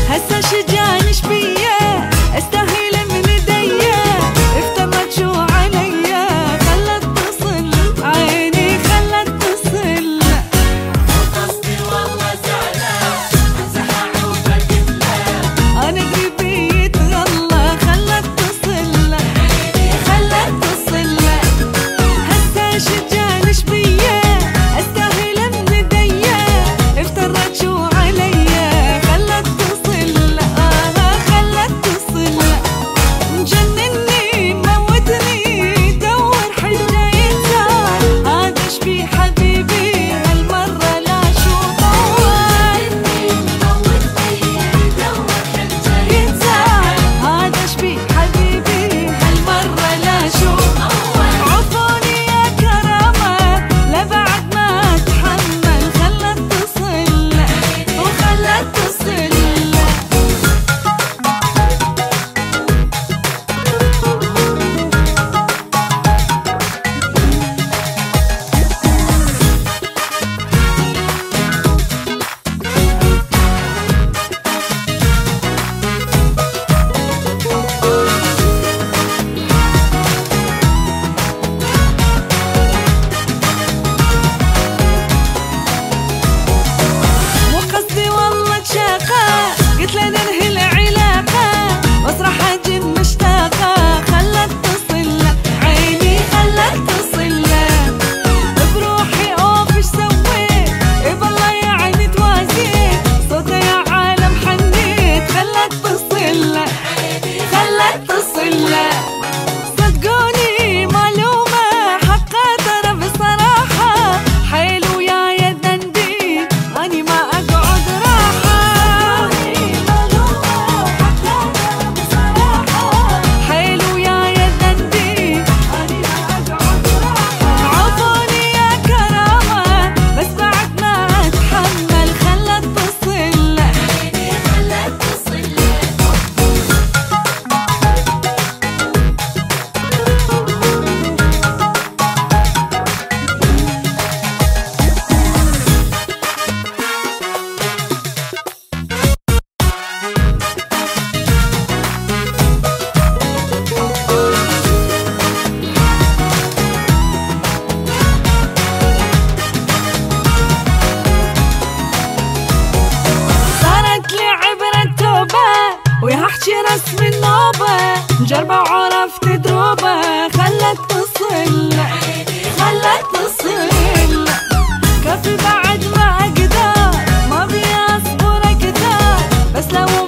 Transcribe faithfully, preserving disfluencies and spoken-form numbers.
هسه شجعني شبيه استاهل من ايديا افترت شو عليا خلت تصل عيني خلت تصل قصدي والله زعلان زحع وبقلان انا قلبي يتغلى خلت تصل عيني خلت تصل هسه شجعني شبيه استاهل من ايديا افترت شو عليا خلت تصل آه خلت تصل مجنني موتني دور حجة يتزعل هذا شبي حبيبي هالمرة لا شو طول موتني دور حجة يتزعل هذا شبي حبيبي هالمرة لا شو عفوني يا كرامة لبعد ما اتحمل خلت تصل وخلت تصل مو قصدي والله تشاقى قلت له ننهي العلاقة بس راح اجي مشتاقة خلت تصل عيني خلت تصل بروحي اوف ايش سويت بالله يا عيني توازيت صوته يا عالم حنيت خلت تصل خلت تصل صدقوني معلومة حقها ترى بصراحة حلو يا يا ذنبي أني ما أقعد راحة حلو يا يا ذنبي أني ما أقعد راحة عفوني يا كرامة بس بعد ما أتحمل خلت تصل خلت تصل صارت لي عبرة توبة ويا احكي رسم النوبة مجربة وعرفت دروبة خلت تصل خلت تصل كفي بعد ما اقدر ما ابي اصبر اكثر بس لو